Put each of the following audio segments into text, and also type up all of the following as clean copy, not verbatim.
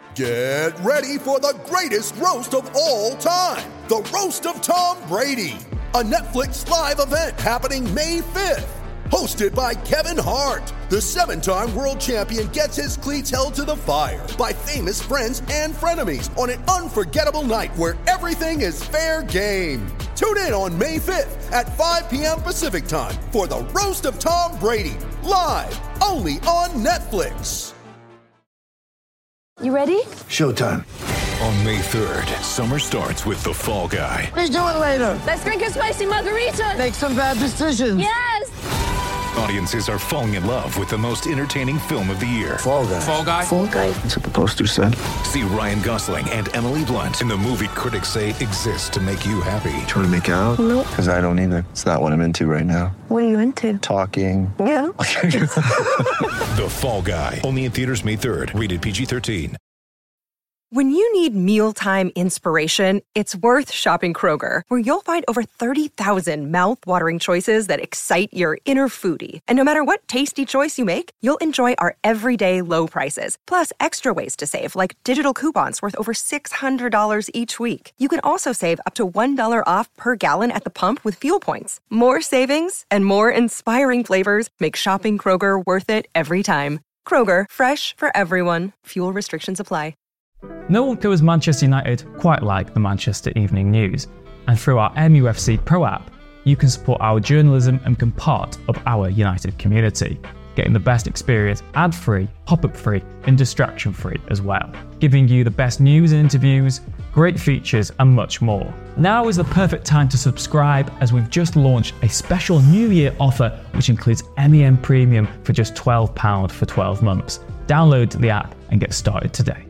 Get ready for the greatest roast of all time, the Roast of Tom Brady, a Netflix live event happening May 5th. Hosted by Kevin Hart, the 7-time world champion gets his cleats held to the fire by famous friends and frenemies on an unforgettable night where everything is fair game. Tune in on May 5th at 5 p.m. Pacific time for the Roast of Tom Brady, live only on Netflix. You ready? Showtime. On May 3rd, summer starts with The Fall Guy. Let's do it later. Let's drink a spicy margarita. Make some bad decisions. Yes! Audiences are falling in love with the most entertaining film of the year. Fall Guy. Fall Guy? Fall guy. That's what the poster said. See Ryan Gosling and Emily Blunt in the movie critics say exists to make you happy. Trying to make it out? Nope. Because I don't either. It's not what I'm into right now. What are you into? Talking. Yeah. The Fall Guy. Only in theaters May 3rd. Rated PG-13. When you need mealtime inspiration, it's worth shopping Kroger, where you'll find over 30,000 mouth-watering choices that excite your inner foodie. And no matter what tasty choice you make, you'll enjoy our everyday low prices, plus extra ways to save, like digital coupons worth over $600 each week. You can also save up to $1 off per gallon at the pump with fuel points. More savings and more inspiring flavors make shopping Kroger worth it every time. Kroger, fresh for everyone. Fuel restrictions apply. No one covers Manchester United quite like the Manchester Evening News, and through our MUFC Pro app, you can support our journalism and become part of our United community, getting the best experience ad-free, pop-up-free and distraction-free as well, giving you the best news and interviews, great features and much more. Now is the perfect time to subscribe, as we've just launched a special New Year offer which includes MEM Premium for just £12 for 12 months. Download the app and get started today.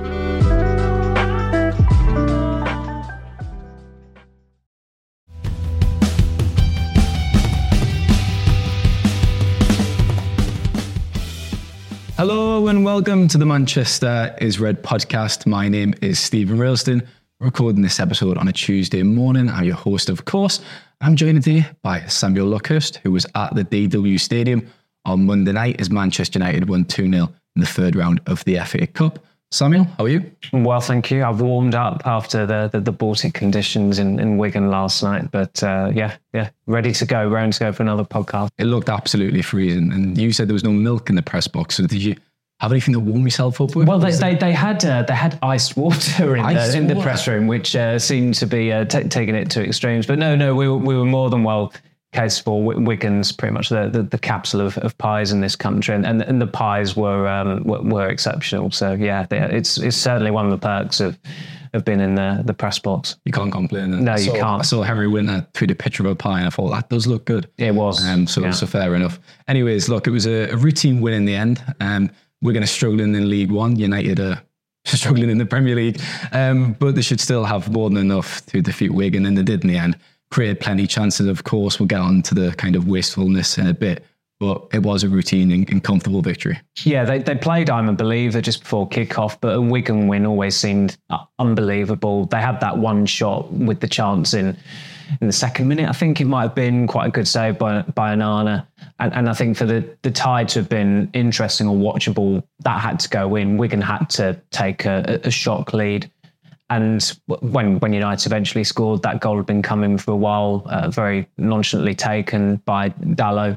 Hello and welcome to the Manchester is Red podcast. My name is Stephen Railston. We're recording this episode on a Tuesday morning. I'm your host, of course. I'm joined today by Samuel Luckhurst, who was at the DW Stadium on Monday night as Manchester United won 2-0 in the third round of the FA Cup. Samuel, how are you? Well, thank you. I've warmed up after the Baltic conditions in Wigan last night, but yeah, ready to go, round to go for another podcast. It looked absolutely freezing, and you said there was no milk in the press box. So did you have anything to warm yourself up with? Well, they had iced water in the press room, which seemed to be taking it to extremes. But no, we were more than well capable. Wigan's pretty much the capital of pies in this country, and the pies were exceptional. So yeah, it's certainly one of the perks of being in the press box. You can't complain. No, you can't. I saw Henry Winter tweet a picture of a pie and I thought, that does look good. It was. So fair enough. Anyways, look, it was a routine win in the end. We're going to struggle in League One. United are struggling in the Premier League. But they should still have more than enough to defeat Wigan, and they did in the end. Created plenty of chances, of course. We'll get on to the kind of wastefulness in a bit. But it was a routine and comfortable victory. Yeah, they played I'm a Believer just before kickoff, but a Wigan win always seemed unbelievable. They had that one shot with the chance in the second minute. I think it might have been quite a good save by Onana. And I think for the tie to have been interesting or watchable, that had to go in. Wigan had to take a shock lead. And when United eventually scored, that goal had been coming for a while, very nonchalantly taken by Dalot.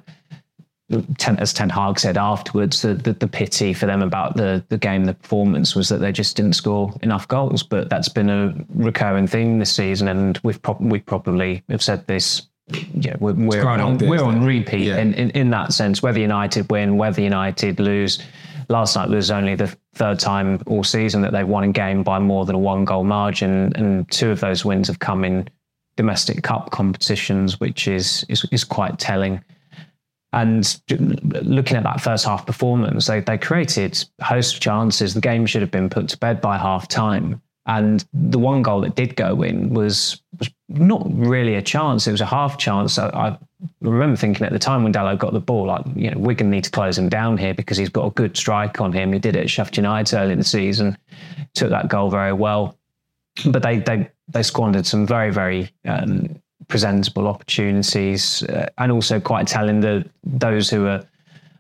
As Ten Hag said afterwards, the pity for them about the game, the performance, was that they just didn't score enough goals. But that's been a recurring theme this season, and we probably have said this. Yeah, we're on repeat in that sense. Whether United win, whether United lose. Last night was only the third time all season that they've won a game by more than a 1-goal margin, and 2 of those wins have come in domestic cup competitions, which is quite telling. And looking at that first half performance, they created a host of chances. The game should have been put to bed by half time. And the one goal that did go in was not really a chance. It was a half chance. I remember thinking at the time when Dalot got the ball, Wigan need to close him down here because he's got a good strike on him. He did it at Sheffield United early in the season, took that goal very well. But they squandered some very, very presentable opportunities, and also quite telling those who are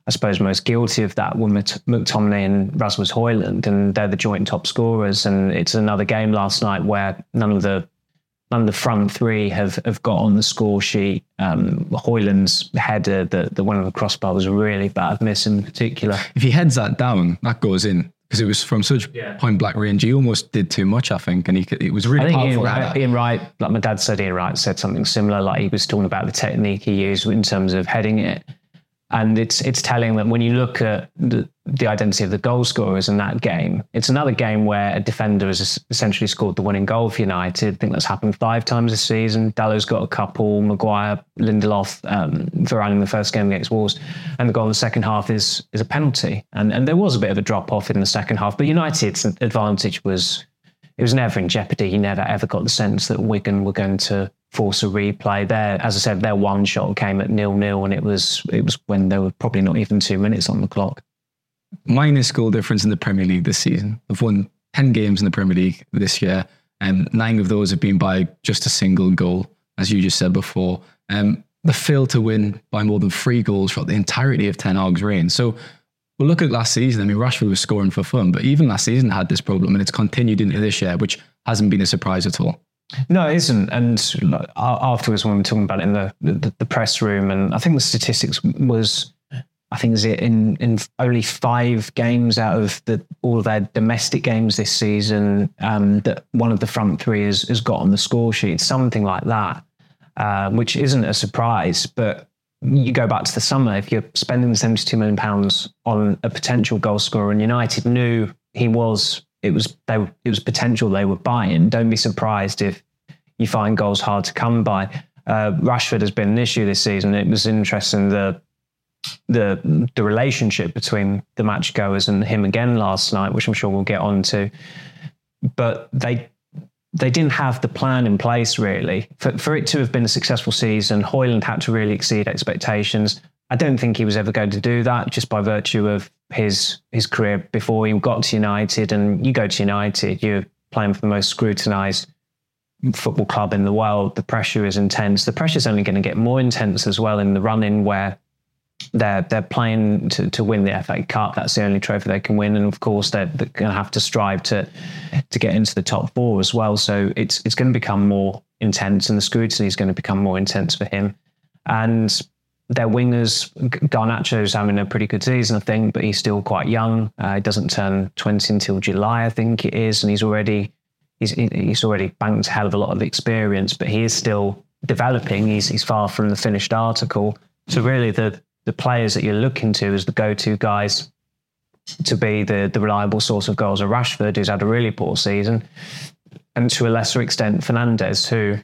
I suppose most guilty of that were McTominay and Rasmus Højlund, and they're the joint top scorers. And it's another game last night where none of the front three have got on the score sheet. Højlund's header, the one on the crossbar, was a really bad miss in particular. If he heads that down, that goes in. Because it was from such point blank range. He almost did too much, I think, and it was really powerful. Ian Wright, like my dad said, Ian Wright said something similar. Like he was talking about the technique he used in terms of heading it, and it's telling that when you look at the identity of the goal scorers in that game, it's another game where a defender has essentially scored the winning goal for United. I think that's happened 5 times this season. Dallow's got a couple, Maguire, Lindelof, Varane in the first game against Wolves, and the goal in the second half is a penalty. And there was a bit of a drop-off in the second half, but United's advantage was never in jeopardy. You never ever got the sense that Wigan were going to force a replay. As I said, their one shot came at 0-0, and it was when there were probably not even 2 minutes on the clock. Minus goal difference in the Premier League this season. I've won 10 games in the Premier League this year, and 9 of those have been by just a single goal, as you just said before. They failed to win by more than 3 goals throughout the entirety of Ten Hag's reign. So we'll look at last season. I mean, Rashford was scoring for fun, but even last season had this problem, and it's continued into this year, which hasn't been a surprise at all. No, it isn't. And afterwards, when we were talking about it in the press room, and I think the statistics was, I think is it in only 5 games out of all of their domestic games this season, that one of the front three has got on the score sheet, something like that, which isn't a surprise. But you go back to the summer, if you're spending £72 million on a potential goal scorer, and United knew it was potential they were buying, don't be surprised if you find goals hard to come by. Rashford has been an issue this season. It was interesting the relationship between the match goers and him again last night, which I'm sure we'll get on to. But they didn't have the plan in place, really. For it to have been a successful season, Højlund had to really exceed expectations. I don't think he was ever going to do that just by virtue of his career before he got to United. And you go to United, you're playing for the most scrutinised football club in the world. The pressure is intense. The pressure's only going to get more intense as well in the run-in, where they're playing to win the FA Cup. That's the only trophy they can win. And of course, they're going to have to strive to get into the top 4 as well. So it's going to become more intense, and the scrutiny is going to become more intense for him. And their wingers, Garnacho's having a pretty good season, I think, but he's still quite young. He doesn't turn 20 until July, I think it is, and he's already banked a hell of a lot of experience, but he is still developing. He's far from the finished article. So really, the players that you're looking to as the go-to guys to be the reliable source of goals are Rashford, who's had a really poor season, and to a lesser extent, Fernandes, who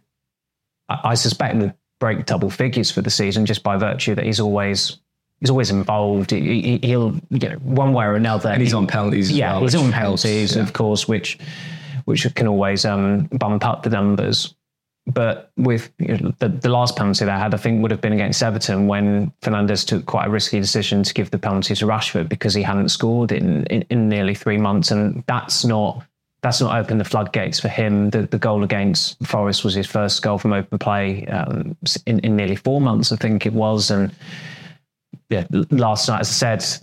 I suspect will break double figures for the season just by virtue that he's always involved. He'll one way or another. And he's on penalties as well. He's on penalties, of course, which can always bump up the numbers. But with the last penalty they had, I think would have been against Everton, when Fernandes took quite a risky decision to give the penalty to Rashford because he hadn't scored in nearly 3 months, and that's not opened the floodgates for him. The goal against Forest was his first goal from open play in nearly 4 months, I think it was. And yeah, last night, as I said,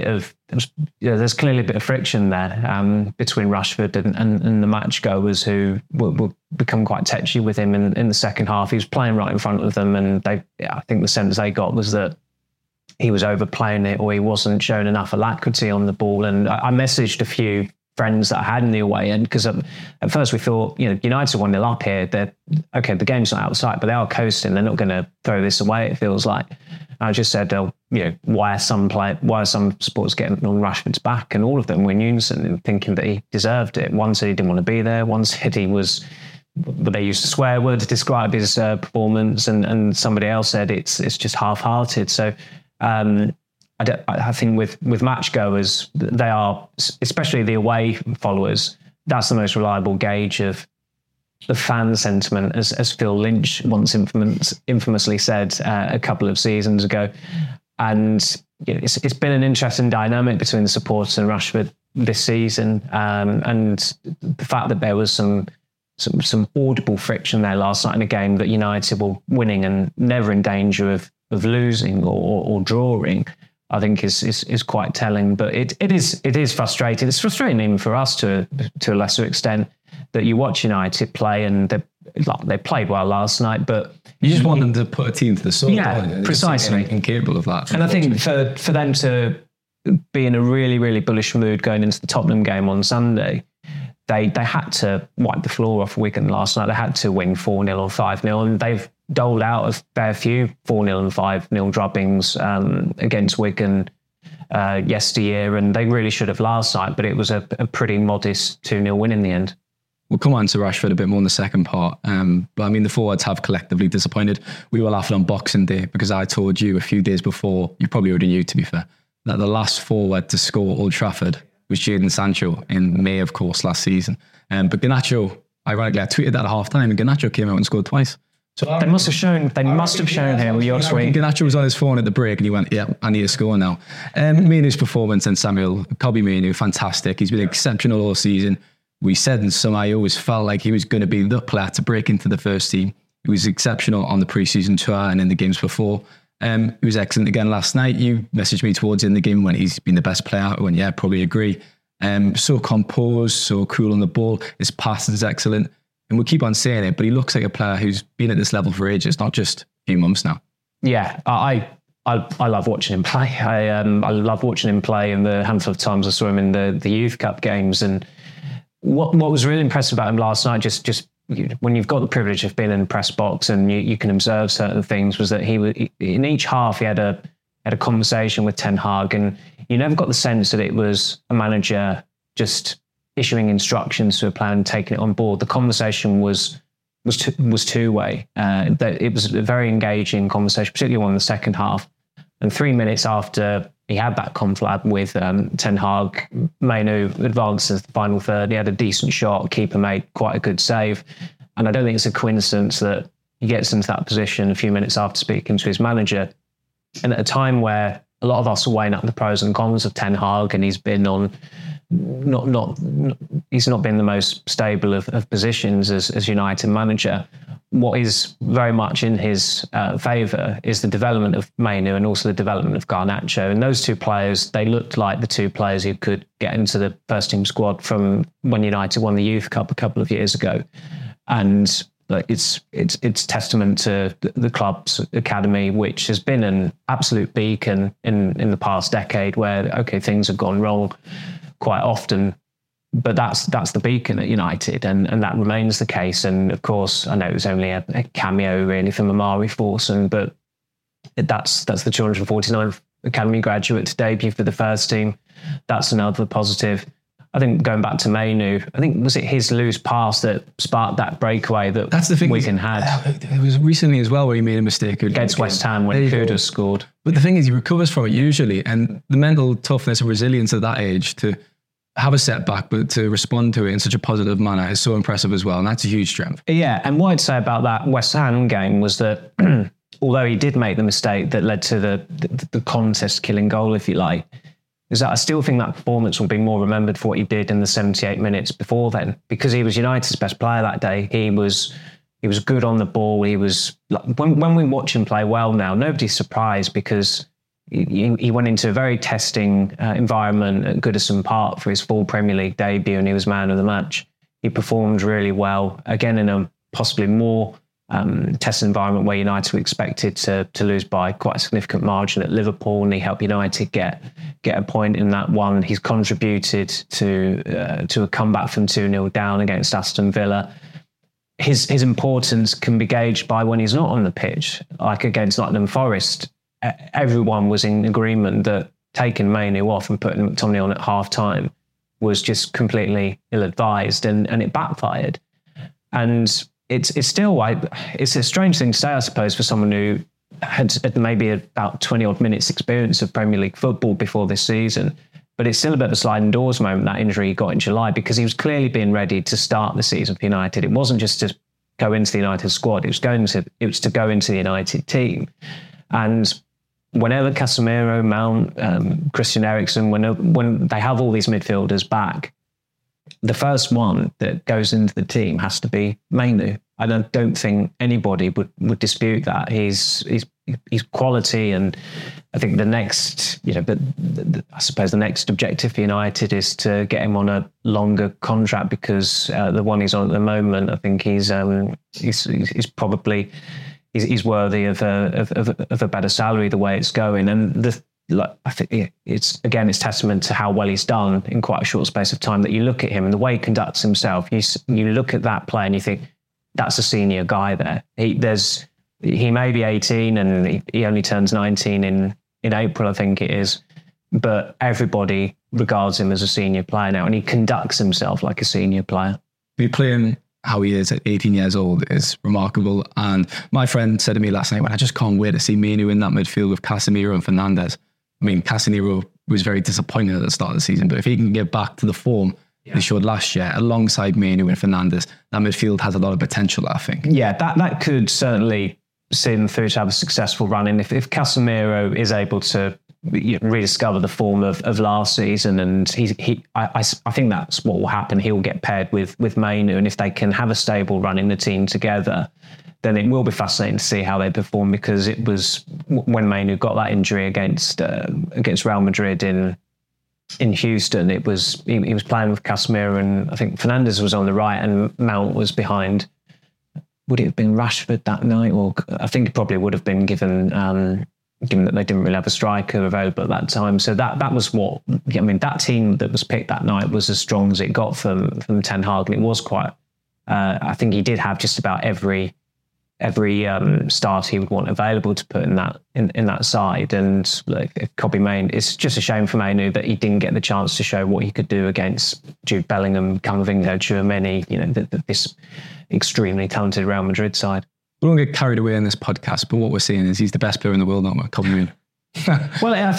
there's clearly a bit of friction there between Rashford and the match goers, who will become quite tetchy with him in the second half. He was playing right in front of them, and I think the sense they got was that he was overplaying it, or he wasn't showing enough alacrity on the ball. And I messaged a few friends that I had in the away end, because at first we thought, United 1-0 up here. The game's not out of sight, but they are coasting. They're not going to throw this away, it feels like. And I just said, why are some supporters getting on Rashford's back? And all of them were in unison, thinking that he deserved it. One said he didn't want to be there. One said he was, but they used a swear word to describe his performance, and somebody else said it's just half-hearted. So I think with match goers, they are, especially the away followers, that's the most reliable gauge of the fan sentiment, as Phil Lynch once infamously said a couple of seasons ago. And it's been an interesting dynamic between the supporters and Rashford this season, and the fact that there was some audible friction there last night in a game that United were winning and never in danger of losing or drawing. I think is quite telling. But it is frustrating. It's frustrating even for us to a lesser extent, that you watch United play and they played well last night, but you just want them to put a team to the sword. Yeah, precisely. Incapable of that. And I think for them to be in a really, really bullish mood going into the Tottenham game on Sunday, they had to wipe the floor off Wigan last night. They had to win 4-0 or 5-0, and they've doled out a fair few 4-0 and 5-0 drubbings against Wigan yesteryear, and they really should have last night, but it was a pretty modest 2-0 win in the end. We'll come on to Rashford a bit more in the second part. But I mean, the forwards have collectively disappointed. We were laughing on Boxing Day because I told you a few days before, you probably already knew to be fair, that the last forward to score Old Trafford was Jadon Sancho in May, of course, last season. But Garnacho, ironically, I tweeted that at half-time and Garnacho came out and scored twice. So they must have shown him your screen. Garnacho was on his phone at the break and he went, yeah, I need to score now. Mainoo's performance and Samuel, Kobbie Mainoo, fantastic. He's been exceptional all season. We said in some, I always felt like he was going to be the player to break into the first team. He was exceptional on the pre-season tour and in the games before. He was excellent again last night. You messaged me towards the end of the game when he's been the best player. I went, yeah, probably agree. So composed, so cool on the ball. His pass is excellent. And we'll keep on saying it, but he looks like a player who's been at this level for ages, not just a few months now. Yeah, I love watching him play. I love watching him play in the handful of times I saw him in the Youth Cup games. And what was really impressive about him last night, just when you've got the privilege of being in the press box and you can observe certain things, was that he was in each half he had a conversation with Ten Hag, and you never got the sense that it was a manager just issuing instructions to a player and taking it on board. The conversation was two-way. It was a very engaging conversation, particularly in the second half. And 3 minutes after he had that conflab with Ten Hag, Mainoo advances the final third. He had a decent shot. Keeper made quite a good save. And I don't think it's a coincidence that he gets into that position a few minutes after speaking to his manager. And at a time where a lot of us are weighing up the pros and cons of Ten Hag, and he's been on he's not been the most stable of positions as United manager. What is very much in his favour is the development of Mainoo and also the development of Garnacho. And those two players, they looked like the two players who could get into the first team squad from when United won the Youth Cup a couple of years ago. And it's testament to the club's academy, which has been an absolute beacon in the past decade, where, okay, things have gone wrong quite often, but that's the beacon at United, and that remains the case. And of course, I know it was only a cameo really from Amari Forson, but that's the 249th academy graduate to debut for the first team. That's another positive. I think going back to Mainoo, I think, was it his loose pass that sparked that breakaway that's the thing Wigan had? It was recently as well where he made a mistake against West Ham when he could have scored. But the thing is, he recovers from it usually, and the mental toughness and resilience at that age to have a setback, but to respond to it in such a positive manner is so impressive as well, and that's a huge strength. Yeah, and what I'd say about that West Ham game was that although he did make the mistake that led to the contest-killing goal, if you like, is that I still think that performance will be more remembered for what he did in the 78 minutes before then, because he was United's best player that day. He was good on the ball. He was, when we watch him play well now, nobody's surprised, because he went into a very testing environment at Goodison Park for his full Premier League debut, and he was man of the match. He performed really well, again in a possibly more tested environment where United were expected to lose by quite a significant margin at Liverpool, and he helped United get a point in that one. He's contributed to a comeback from 2-0 down against Aston Villa. His importance can be gauged by when he's not on the pitch, like against Nottingham Forest. Everyone was in agreement that taking Mainoo off and putting McTominay on at half-time was just completely ill-advised, and it backfired. And it's a strange thing to say, I suppose, for someone who had maybe about 20-odd minutes experience of Premier League football before this season. But it's still a bit of a sliding doors moment, that injury he got in July, because he was clearly being ready to start the season for United. It wasn't just to go into the United squad, it was to go into the United team. And whenever Casemiro, Mount, Christian Eriksen, when they have all these midfielders back, the first one that goes into the team has to be Mainoo. I don't think anybody would dispute that. He's he's quality. And I think the next, I suppose the next objective for United is to get him on a longer contract, because the one he's on at the moment, I think he's probably he's worthy of a better salary the way it's going. And I think it's testament to how well he's done in quite a short space of time that you look at him and the way he conducts himself. You look at that player and you think, that's a senior guy there. He may be 18 and he only turns 19 in April, I think it is. But everybody regards him as a senior player now, and he conducts himself like a senior player. We play him how he is at 18 years old is remarkable. And my friend said to me last night, I just can't wait to see Mainoo in that midfield with Casemiro and Fernandes. I mean, Casemiro was very disappointing at the start of the season, but if he can get back to the form they showed last year, alongside Mainoo and Fernandes, that midfield has a lot of potential, I think. Yeah, that could certainly see them through to have a successful run. And if Casemiro is able to rediscover the form of last season, and I think that's what will happen. He'll get paired with Mainoo, and if they can have a stable run in the team together, then it will be fascinating to see how they perform, because it was when Mainoo got that injury against Real Madrid in Houston, he was playing with Casemiro, and I think Fernandes was on the right and Mount was behind. Would it have been Rashford that night? Or I think it probably would have been, given that they didn't really have a striker available at that time. So that was what, I mean, that team that was picked that night was as strong as it got from Ten Hag. And it was quite, I think he did have just about every start he would want available to put in that side. And if Kobbie Mainoo, it's just a shame for Mainoo that he didn't get the chance to show what he could do against Jude Bellingham, Camavinga, Tchouaméni, this extremely talented Real Madrid side. We don't get carried away in this podcast, but what we're saying is he's the best player in the world, not Kobbie Mainoo. Well, I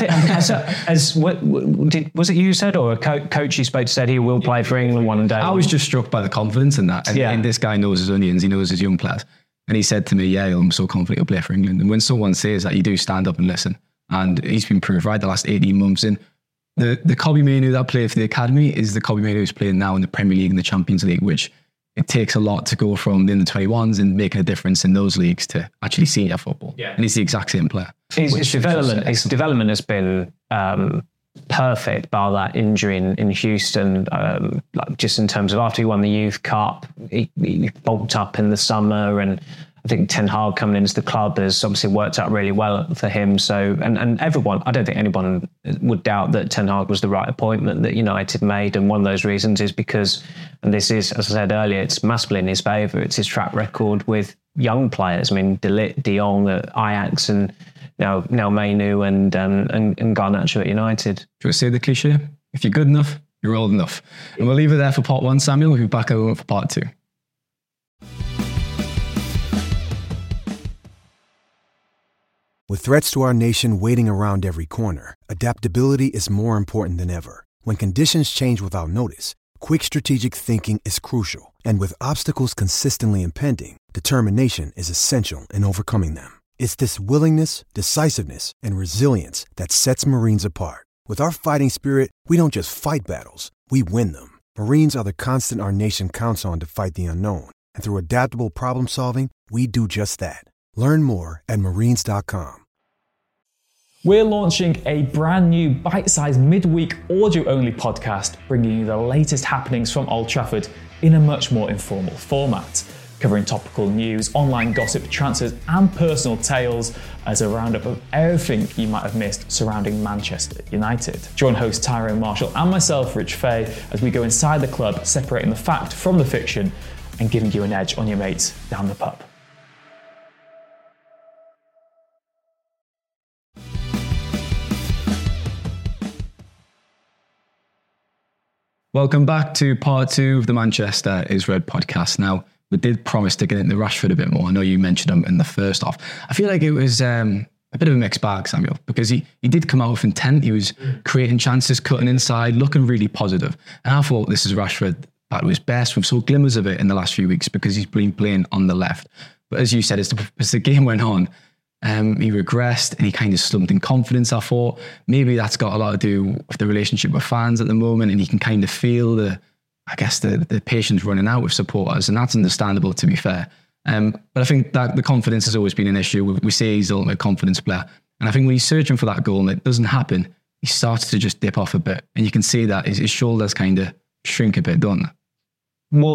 think was it you said, or a coach you spoke to said he will play for England one day? I was just struck by the confidence in that. And this guy knows his onions, he knows his young players. And he said to me, I'm so confident he'll play for England. And when someone says that, you do stand up and listen. And he's been proved right the last 18 months. And the Kobbie Mainoo that played for the academy is the Kobbie Mainoo who's playing now in the Premier League and the Champions League, which it takes a lot to go from the under-21s and making a difference in those leagues to actually senior football. Yeah. And he's the exact same player. His development has been perfect, bar that injury in Houston. Just in terms of after he won the Youth Cup, he bulked up in the summer, and I think Ten Hag coming into the club has obviously worked out really well for him. So, and everyone, I don't think anyone would doubt that Ten Hag was the right appointment that United made. And one of those reasons is because, and this is, as I said earlier, it's massively in his favour. It's his track record with young players. I mean, De Ligt, De Jong at Ajax, and now Mainoo and Garnacho at United. Do you want to say the cliche? If you're good enough, you're old enough. And we'll leave it there for part one, Samuel. We'll be back over for part two. With threats to our nation waiting around every corner, adaptability is more important than ever. When conditions change without notice, quick strategic thinking is crucial. And with obstacles consistently impending, determination is essential in overcoming them. It's this willingness, decisiveness, and resilience that sets Marines apart. With our fighting spirit, we don't just fight battles, we win them. Marines are the constant our nation counts on to fight the unknown. And through adaptable problem solving, we do just that. Learn more at marines.com. We're launching a brand new bite-sized midweek audio-only podcast, bringing you the latest happenings from Old Trafford in a much more informal format, covering topical news, online gossip, transfers and personal tales as a roundup of everything you might have missed surrounding Manchester United. Join host Tyrone Marshall and myself, Rich Fay, as we go inside the club, separating the fact from the fiction and giving you an edge on your mates down the pub. Welcome back to part two of the Manchester is Red podcast. Now, we did promise to get into Rashford a bit more. I know you mentioned him in the first half. I feel like it was a bit of a mixed bag, Samuel, because he did come out with intent. He was creating chances, cutting inside, looking really positive. And I thought this is Rashford at his best. We've saw glimmers of it in the last few weeks because he's been playing on the left. But as you said, as the game went on, he regressed and he kind of slumped in confidence. I thought maybe that's got a lot to do with the relationship with fans at the moment, and he can kind of feel the patience running out with supporters, and that's understandable, to be fair. But I think that the confidence has always been an issue. We say he's the ultimate confidence player. And I think when he's searching for that goal and it doesn't happen, he starts to just dip off a bit. And you can see that his shoulders kind of shrink a bit, don't they? Well,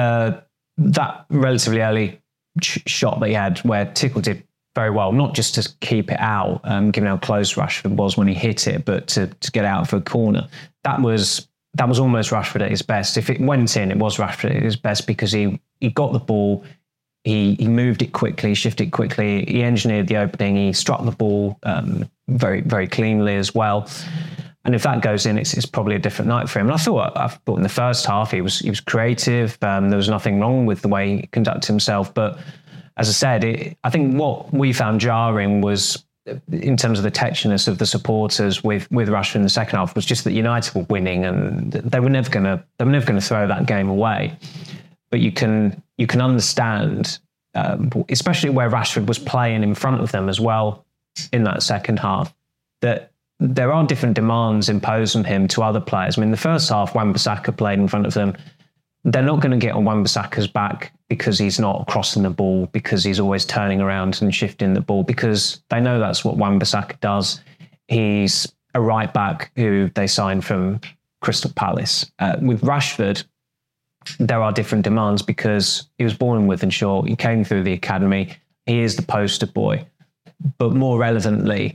that relatively early shot that he had where Tickle did very well, not just to keep it out, given how close Rashford was when he hit it, but to get out for a corner. That was almost Rashford at his best. If it went in, it was Rashford at his best because he got the ball, he moved it quickly, shifted quickly, he engineered the opening, he struck the ball very, very cleanly as well. And if that goes in, it's probably a different night for him. And I thought in the first half he was creative. There was nothing wrong with the way he conducted himself. But as I said, I think what we found jarring was, in terms of the tetchiness of the supporters with Rashford in the second half, was just that United were winning and they were never going to throw that game away. But you can understand, especially where Rashford was playing in front of them as well in that second half, that there are different demands imposed on him to other players. I mean, the first half, Wan-Bissaka played in front of them. They're not going to get on Wan-Bissaka's back because he's not crossing the ball, because he's always turning around and shifting the ball, because they know that's what Wan-Bissaka does. He's a right back who they signed from Crystal Palace. With Rashford, there are different demands because he was born in Wythenshawe. He came through the academy. He is the poster boy. But more relevantly,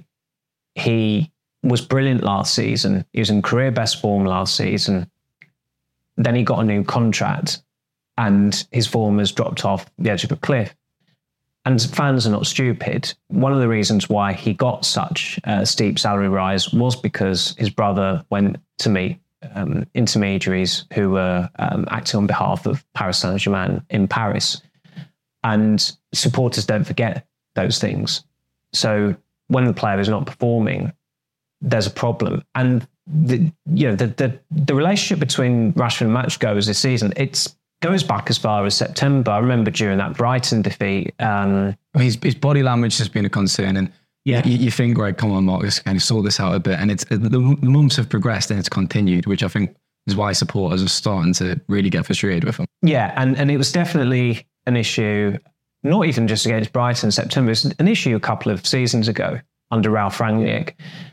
he was brilliant last season. He was in career best form last season. Then he got a new contract and his form has dropped off the edge of a cliff. And fans are not stupid. One of the reasons why he got such a steep salary rise was because his brother went to meet intermediaries who were acting on behalf of Paris Saint-Germain in Paris. And supporters don't forget those things. So when the player is not performing, there's a problem. And the relationship between Rashford and matchgoers this season, it goes back as far as September. I remember during that Brighton defeat. His body language has been a concern. And you think, right, come on, Marcus, kind of sort this out a bit. And the months have progressed and it's continued, which I think is why supporters are starting to really get frustrated with him. Yeah, and it was definitely an issue, not even just against Brighton in September. It's an issue a couple of seasons ago under Ralf Rangnick.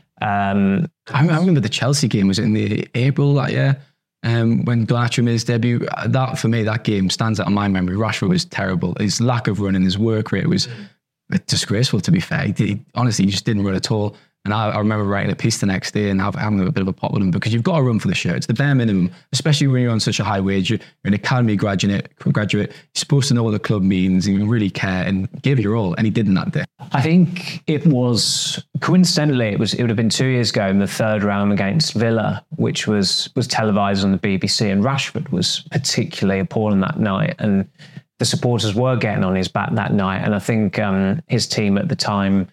I remember the Chelsea game, was it in the April that year, when Garnacho made his debut? That, for me, that game stands out in my memory. Rashford was terrible. His lack of running, his work rate was disgraceful, to be fair. He honestly, he just didn't run at all. And I remember writing a piece the next day and having a bit of a pop with him, because you've got to run for the shirt. It's the bare minimum, especially when you're on such a high wage. You're an academy graduate. You're supposed to know what the club means and you really care and give your all. And he didn't that day. I think it was, coincidentally, it would have been 2 years ago in the third round against Villa, which was televised on the BBC, and Rashford was particularly appalling that night. And the supporters were getting on his back that night. And I think his team at the time,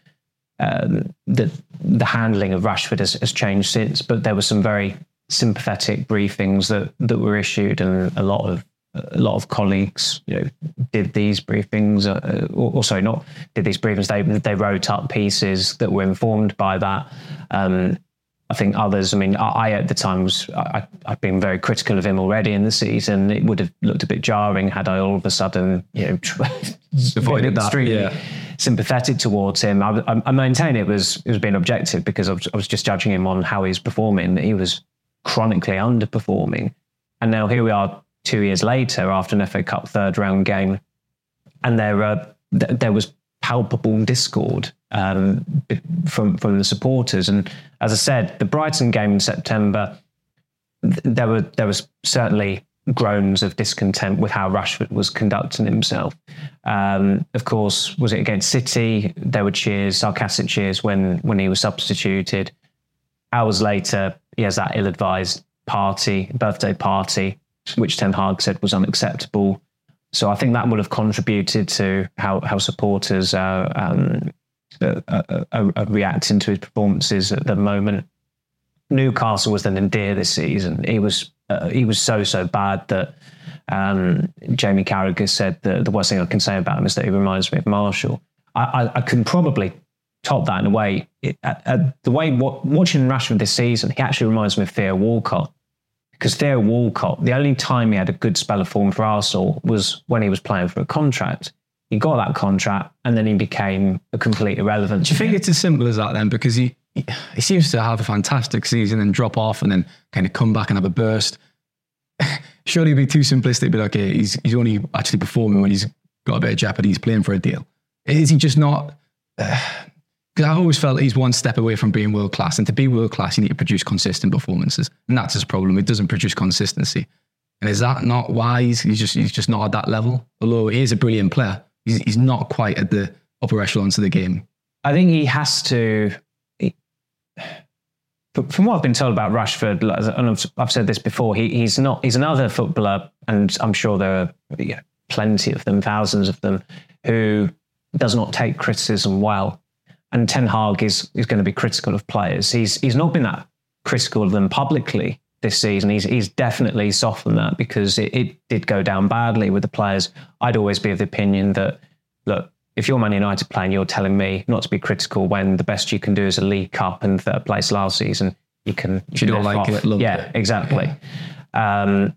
the handling of Rashford has changed since, but there were some very sympathetic briefings that were issued, and a lot of colleagues, did these briefings. Not did these briefings. They wrote up pieces that were informed by that. I think others. I mean, I at the time I've been very critical of him already in the season. It would have looked a bit jarring had I all of a sudden, avoided that. Yeah. Sympathetic towards him. I maintain it was being objective, because I was just judging him on how he's performing. He was chronically underperforming, and now here we are 2 years later after an FA Cup third round game, and there was palpable discord from the supporters. And as I said, the Brighton game in September, there was certainly groans of discontent with how Rashford was conducting himself. Of course, was it against City? There were cheers, sarcastic cheers when he was substituted. Hours later, he has that ill-advised birthday party, which Ten Hag said was unacceptable. So I think that would have contributed to how supporters are reacting to his performances at the moment. Newcastle was the nadir this season. He was so bad that Jamie Carragher said the worst thing I can say about him is that he reminds me of Marshall. I can probably top that in a way. Watching Rashford this season, he actually reminds me of Theo Walcott. Because Theo Walcott, the only time he had a good spell of form for Arsenal was when he was playing for a contract. he got that contract, and then he became a complete irrelevance. Do you think it's as simple as that then? Because he seems to have a fantastic season and drop off and then kind of come back and have a burst. Surely it'd be too simplistic, but okay, he's only actually performing when he's got a bit of jeopardy, he's playing for a deal. Is he just not... Because I always felt he's one step away from being world class, and to be world class, you need to produce consistent performances, and that's his problem. It doesn't produce consistency, and is that not why he's just not at that level? Although he is a brilliant player, he's not quite at the upper echelons of the game. I think he has to. From what I've been told about Rashford, and I've said this before, he's another footballer, and I'm sure there are plenty of them, thousands of them, who does not take criticism well. And Ten Hag is going to be critical of players. He's not been that critical of them publicly this season. He's definitely softened that because it did go down badly with the players. I'd always be of the opinion that, look, if you're Man United playing, you're telling me not to be critical when the best you can do is a League Cup and third place last season. You don't like it. Yeah, exactly. And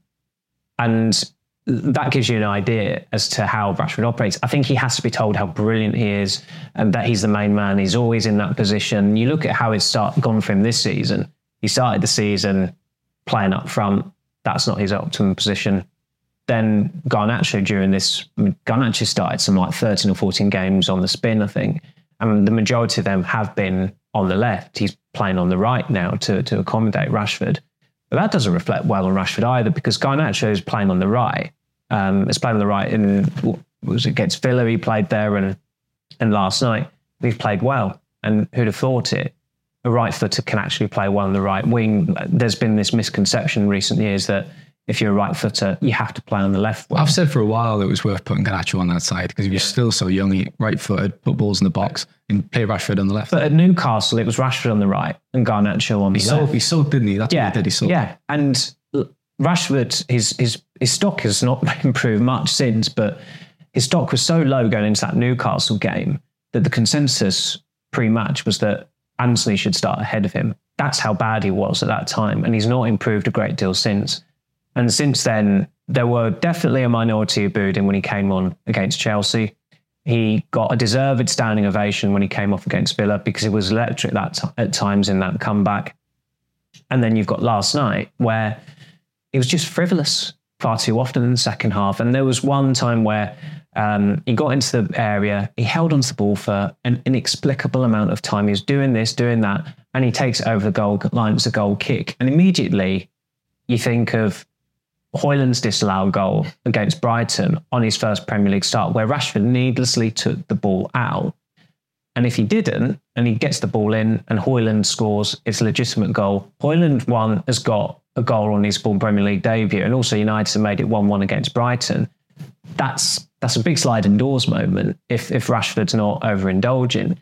that gives you an idea as to how Rashford operates. I think he has to be told how brilliant he is and that he's the main man. He's always in that position. You look at how it's gone for him this season. He started the season playing up front. That's not his optimum position. Then Garnacho Garnacho started some like 13 or 14 games on the spin, I think. And the majority of them have been on the left. He's playing on the right now to accommodate Rashford. But that doesn't reflect well on Rashford either, because Garnacho is playing on the right. He's playing on the right against Villa. He played there and last night he's played well. And who'd have thought it? A right footer can actually play well on the right wing. There's been this misconception in recent years that if you're a right footer, you have to play on the left wing. I've said for a while that it was worth putting Garnacho on that side because if you're still so young, you're right footed, put balls in the box and play Rashford on the left. But at Newcastle, it was Rashford on the right and Garnacho on the left. He sold, didn't he? That's what he did. He sold. Yeah, and Rashford, his stock has not improved much since, but his stock was so low going into that Newcastle game that the consensus pre-match was that Antony should start ahead of him. That's how bad he was at that time, and he's not improved a great deal since. And since then, there were definitely a minority who booed him when he came on against Chelsea. He got a deserved standing ovation when he came off against Villa because he was electric at times in that comeback. And then you've got last night where he was just frivolous far too often in the second half. And there was one time where he got into the area, he held onto the ball for an inexplicable amount of time. He was doing this, doing that, and he takes it over the goal line. It's a goal kick. And immediately you think of Højlund's disallowed goal against Brighton on his first Premier League start, where Rashford needlessly took the ball out. And if he didn't, and he gets the ball in and Højlund scores, it's a legitimate goal. Højlund has got a goal on his full Premier League debut, and also United have made it 1-1 against Brighton. That's a big sliding doors moment if Rashford's not overindulging.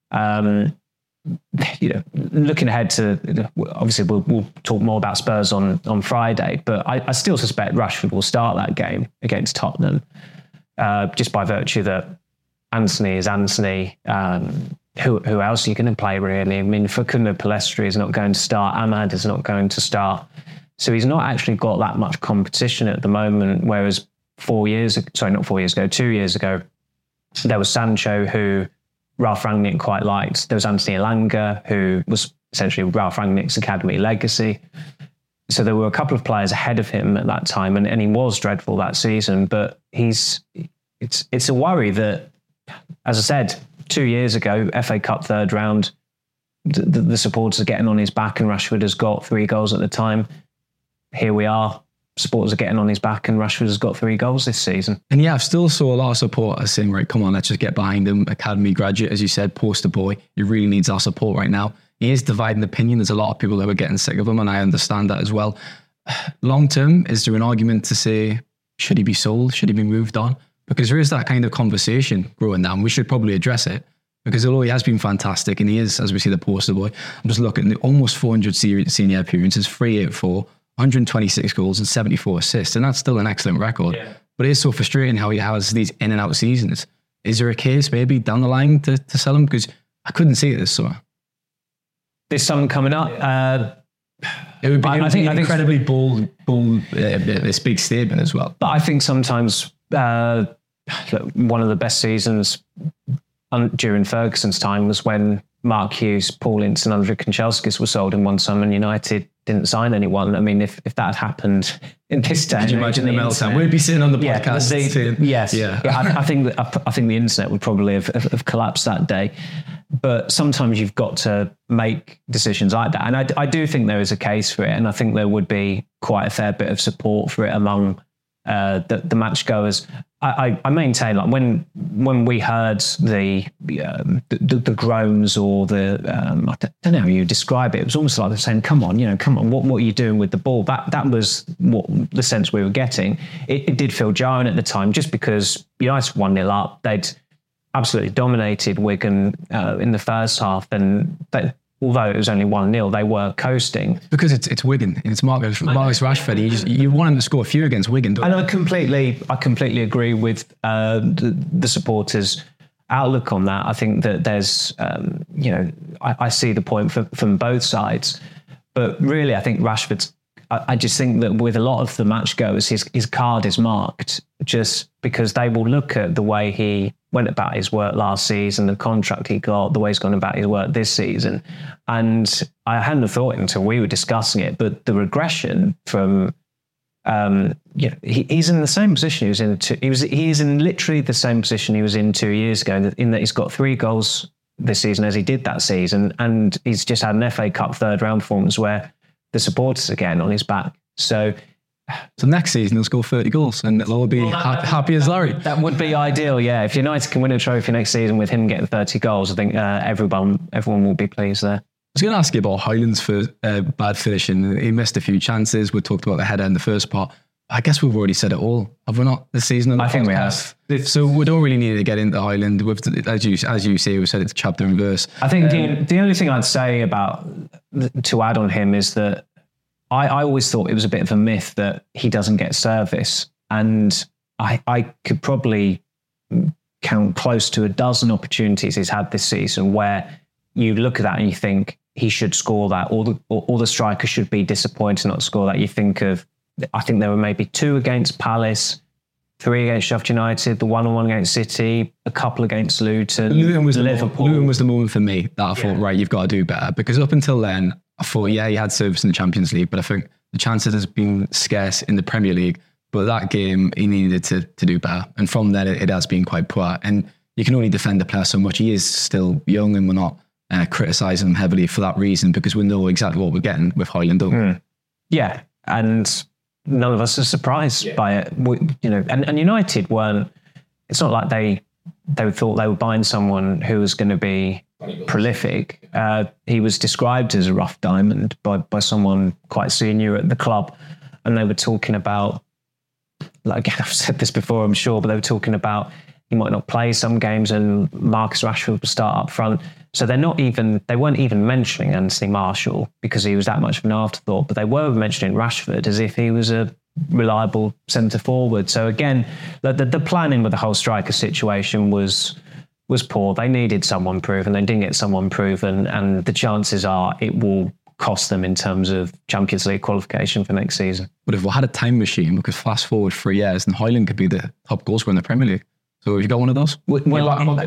Looking ahead to, obviously we'll talk more about Spurs on Friday, but I still suspect Rashford will start that game against Tottenham, just by virtue that Antony is Antony. Who else are you going to play, really? I mean, Facundo Pellistri is not going to start. Ahmad is not going to start. So he's not actually got that much competition at the moment, whereas 2 years ago, there was Sancho, who Ralf Rangnick quite liked. There was Anthony Elanga, who was essentially Ralf Rangnick's academy legacy. So there were a couple of players ahead of him at that time, and he was dreadful that season. But it's a worry that, as I said, 2 years ago, FA Cup third round, the supporters are getting on his back, and Rashford has got 3 goals at the time. Here we are. Supporters are getting on his back, and Rashford has got 3 goals this season. And yeah, I've still saw a lot of supporters saying, right, come on, let's just get behind him. Academy graduate, as you said, poster boy. He really needs our support right now. He is dividing opinion. There's a lot of people who are getting sick of him, and I understand that as well. Long term, is there an argument to say, should he be sold? Should he be moved on? Because there is that kind of conversation growing now, and we should probably address it. Because although he has been fantastic, and he is, as we see, the poster boy, I'm just looking at almost 400 senior appearances, 384, 126 goals and 74 assists, and that's still an excellent record. Yeah. But it is so frustrating how he has these in and out seasons. Is there a case maybe down the line to sell him? Because I couldn't see it this summer. There's something coming up. It would be an incredibly bold, this big statement as well. But I think sometimes look, one of the best seasons during Ferguson's time was when Mark Hughes, Paul Ince and Andre Kanchelskis were sold in one summer and United didn't sign anyone. I mean, if that had happened in this day, could you imagine the meltdown? We'd be sitting on the podcast. Yes. I think the internet would probably have collapsed that day. But sometimes you've got to make decisions like that. And I do think there is a case for it. And I think there would be quite a fair bit of support for it among the match goers. I maintain, like, when we heard the groans or the I don't know how you describe it. It was almost like they're saying, "Come on, what are you doing with the ball?" That was what the sense we were getting. It did feel jarring at the time, just because United 1-0 up. They'd absolutely dominated Wigan in the first half, and although it was only 1-0, they were coasting. Because it's Wigan, and it's Marcus Rashford. You want him to score a few against Wigan, don't you? And I completely agree with the supporters' outlook on that. I think that there's, I see the point from both sides. But really, I think Rashford's, I just think that with a lot of the match goers, his card is marked just because they will look at the way he went about his work last season, the contract he got, the way he's gone about his work this season. And I hadn't have thought it until we were discussing it, but the regression from, he's in the same position he was in. He's in literally the same position he was in 2 years ago, in that he's got 3 goals this season as he did that season. And he's just had an FA Cup third round performance where the supporters are getting on his back. So next season he'll score 30 goals and it'll all be happy as Larry. That would be ideal, yeah. If United can win a trophy next season with him getting 30 goals, I think everyone will be pleased there. I was going to ask you about Hyland's for bad finishing. He missed a few chances. We talked about the header in the first part. I guess we've already said it all, have we not, this season? I think we have. So we don't really need to get into Hyland. As you say, we said it's chapter and verse. I think the only thing I'd say to add on him is that I always thought it was a bit of a myth that he doesn't get service. And I could probably count close to a dozen opportunities he's had this season where you look at that and you think he should score that, or the striker should be disappointed not to score that. You think of, I think there were maybe 2 against Palace, 3 against Sheffield United, the 1-on-1 against City, a couple against Luton, Liverpool. Luton was the moment for me that I thought, right, you've got to do better. Because up until then, I thought, he had service in the Champions League, but I think the chances has been scarce in the Premier League. But that game, he needed to do better. And from there, it has been quite poor. And you can only defend the player so much. He is still young, and we're not criticising him heavily for that reason, because we know exactly what we're getting with Hyland. Yeah, and none of us are surprised by it. And United weren't. It's not like they thought they were buying someone who was going to be prolific. He was described as a rough diamond by someone quite senior at the club, and they were talking about, like, again, I've said this before, I'm sure, but they were talking about he might not play some games and Marcus Rashford will start up front. So they weren't even mentioning Anthony Martial because he was that much of an afterthought, but they were mentioning Rashford as if he was a reliable centre forward. So again, the planning with the whole striker situation was poor. They needed someone proven. They didn't get someone proven, and the chances are it will cost them in terms of Champions League qualification for next season. But if we had a time machine, we could fast forward 3 years and Hyland could be the top goal scorer in the Premier League. So have you got one of those? Well,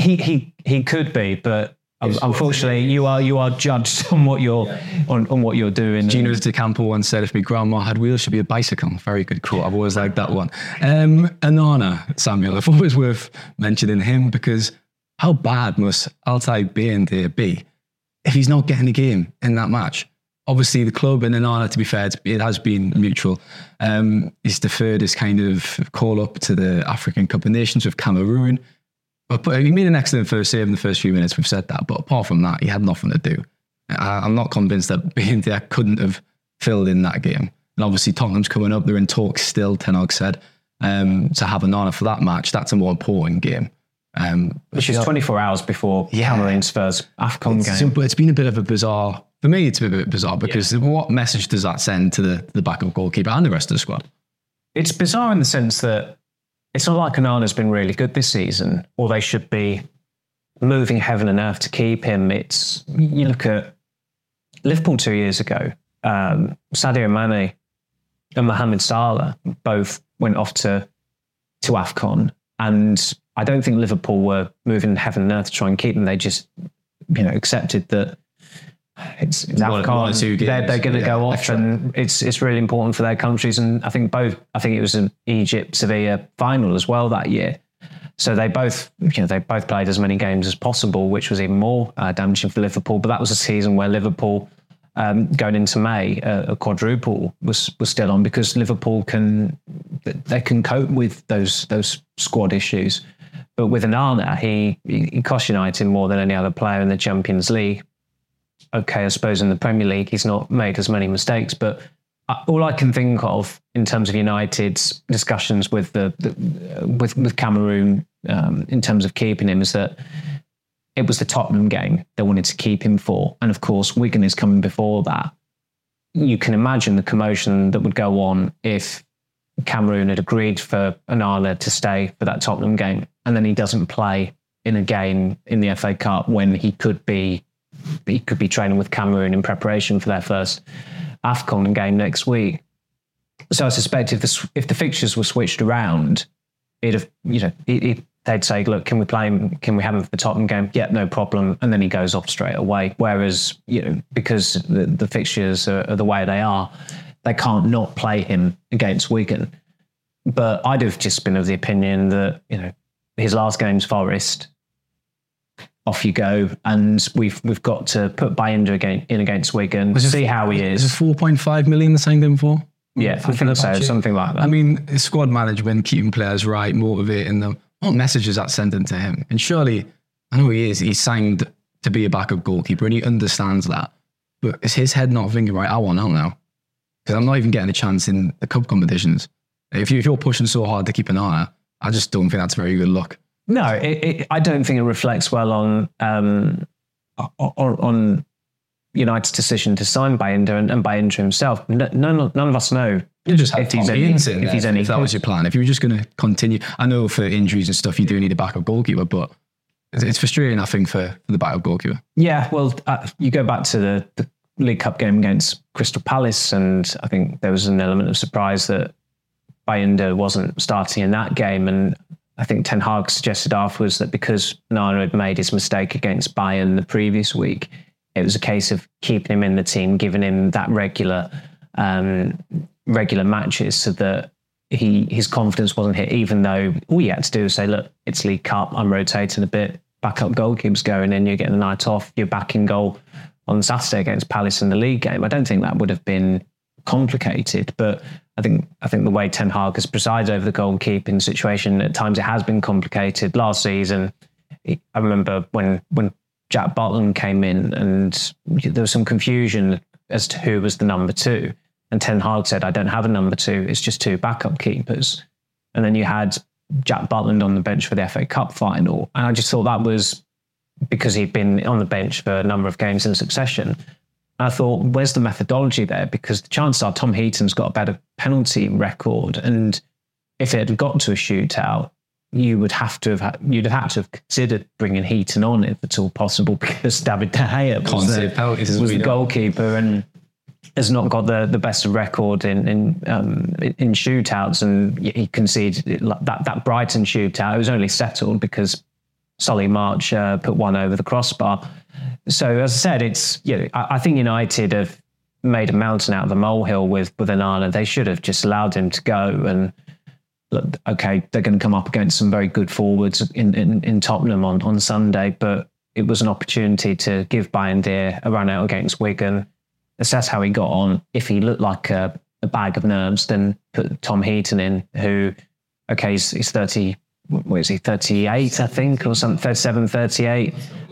he could be, but unfortunately, you are judged on what you're on what you're doing. Gino De Campo once said, "If my grandma had wheels, she'd be a bicycle." Very good quote. I've always liked that one. Onana, Samuel, I thought it was worth mentioning him, because how bad must Altay Bayındır be if he's not getting a game in that match? Obviously, the club and Onana, to be fair, it has been mutual. He's deferred his kind of call up to the African Cup of Nations with Cameroon. But he made an excellent first save in the first few minutes. We've said that. But apart from that, he had nothing to do. I'm not convinced that Bayındır couldn't have filled in that game. And obviously, Tottenham's coming up. They're in talks still, Ten Hag said, to have Onana for that match. That's a more important game. Which is 24 hours before Cameroon's first AFCON game. But it's been a bit of a bizarre... For me, it's a bit bizarre, because what message does that send to the backup goalkeeper and the rest of the squad? It's bizarre in the sense that it's not like Onana's been really good this season, or they should be moving heaven and earth to keep him. You look at Liverpool 2 years ago, Sadio Mane and Mohamed Salah both went off to AFCON, And I don't think Liverpool were moving heaven and earth to try and keep them. They just, accepted that it's AFCON. They're going to go off, extra. And it's really important for their countries. And I think it was an Egypt-Sevilla final as well that year. So they both played as many games as possible, which was even more damaging for Liverpool. But that was a season where Liverpool, going into May, a quadruple was still on, because Liverpool can cope with those squad issues. But with Onana, he cost United more than any other player in the Champions League. Okay, I suppose in the Premier League he's not made as many mistakes, but all I can think of in terms of United's discussions with with Cameroon in terms of keeping him is that it was the Tottenham game they wanted to keep him for, and of course Wigan is coming before that. You can imagine the commotion that would go on if Cameroon had agreed for Onana to stay for that Tottenham game, and then he doesn't play in a game in the FA Cup when he could be training with Cameroon in preparation for their first AFCON game next week. So I suspect if the fixtures were switched around, they'd say, look, can we play him? Can we have him for the Tottenham game? Yeah, no problem. And then he goes off straight away. Whereas, because the fixtures are the way they are, they can't not play him against Wigan. But I'd have just been of the opinion that, his last game's Forest, off you go, and we've got to put Bayindir in against Wigan, see how he is. Is 4.5 million the same thing for? Yeah, I think so, something like that. I mean, squad management, keeping players right, motivating them. What message is that sending to him? And surely, I know he's signed to be a backup goalkeeper, and he understands that. But is his head not thinking, right, I want out now? Because I'm not even getting a chance in the cup competitions. If you're pushing so hard to keep an eye, I just don't think that's a very good look. No, I don't think it reflects well on United's decision to sign Bayindir and Bayindir himself. None of us know if he's any. If that was your plan, if you were just going to continue. I know for injuries and stuff, you do need a backup goalkeeper, but it's frustrating, I think, for the backup goalkeeper. Yeah, well, you go back to the League Cup game against Crystal Palace, and I think there was an element of surprise that Bayindir wasn't starting in that game, and I think Ten Hag suggested afterwards that because Onana had made his mistake against Bayern the previous week, it was a case of keeping him in the team, giving him that regular matches so that his confidence wasn't hit, even though all you had to do was say, look, it's League Cup, I'm rotating a bit, backup goalkeeper's going in, you're getting the night off, you're back in goal on Saturday against Palace in the league game. I don't think that would have been complicated, but I think the way Ten Hag has presided over the goalkeeping situation, at times it has been complicated. Last season, I remember when Jack Butland came in and there was some confusion as to who was the number two. And Ten Hag said, I don't have a number two, it's just two backup keepers. And then you had Jack Butland on the bench for the FA Cup final. And I just thought that was because he'd been on the bench for a number of games in succession. I thought, where's the methodology there? Because the chances are Tom Heaton's got a better penalty record. And if it had got to a shootout, you'd have to have considered bringing Heaton on if at all possible, because David De Gea was the goalkeeper and has not got the best of record in shootouts, and he conceded that Brighton shootout. It was only settled because Solly March put one over the crossbar. So as I said, I think United have made a mountain out of a molehill with Onana. They should have just allowed him to go. And look, okay, they're going to come up against some very good forwards in Tottenham on Sunday, but it was an opportunity to give Bayindir a run out against Wigan, assess how he got on. If he looked like a bag of nerves, then put Tom Heaton in, who, okay, he's 30, what is he, 38, I think, or something, 37, 38.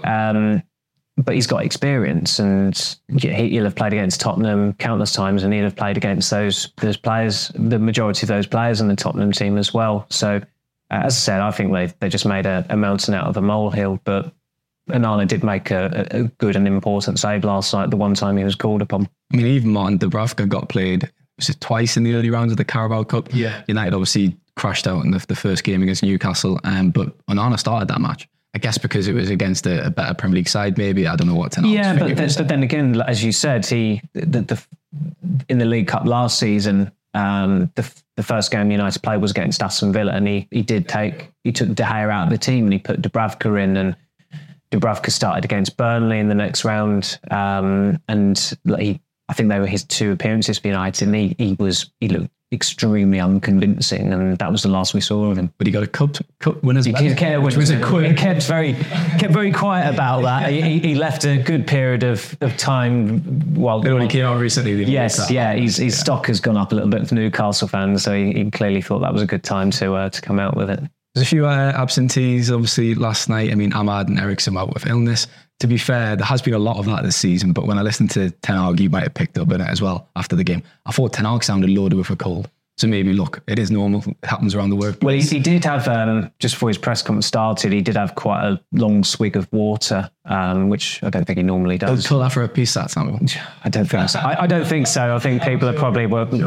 But he's got experience, and he'll have played against Tottenham countless times, and he'll have played against those players, the majority of those players in the Tottenham team as well. So, as I said, I think they just made a mountain out of a molehill, but Onana did make a good and important save last night, the one time he was called upon. I mean, even Martin Dubravka got played, was it twice in the early rounds of the Carabao Cup? Yeah. United obviously crashed out in the first game against Newcastle, but Onana started that match. I guess because it was against a better Premier League side, maybe. I don't know what Ten Hag. Yeah, but then again, as you said, in the League Cup last season, The first game United played was against Aston Villa, and he took De Gea out of the team and he put Dubravka in, and Dubravka started against Burnley in the next round, and I think they were his 2 appearances for United, and he looked extremely unconvincing, and that was the last we saw of him. But he got a cup winners medal, which was he kept very quiet about that. He left a good period of time while it only came out recently. Yes, his stock has gone up a little bit for Newcastle fans, so he clearly thought that was a good time to come out with it. There's a few absentees, obviously, last night. I mean, Ahmad and Eriksen out with illness. To be fair, there has been a lot of that this season, but when I listened to Ten Hag, you might have picked up on it as well after the game. I thought Ten Hag sounded loaded with a cold. So maybe, look, it is normal. It happens around the world. Well, he did have, just before his press conference started, he did have quite a long swig of water, which I don't think he normally does. Don't call that for a piece, that Samuel. I don't think so. I don't think so. I think people are probably...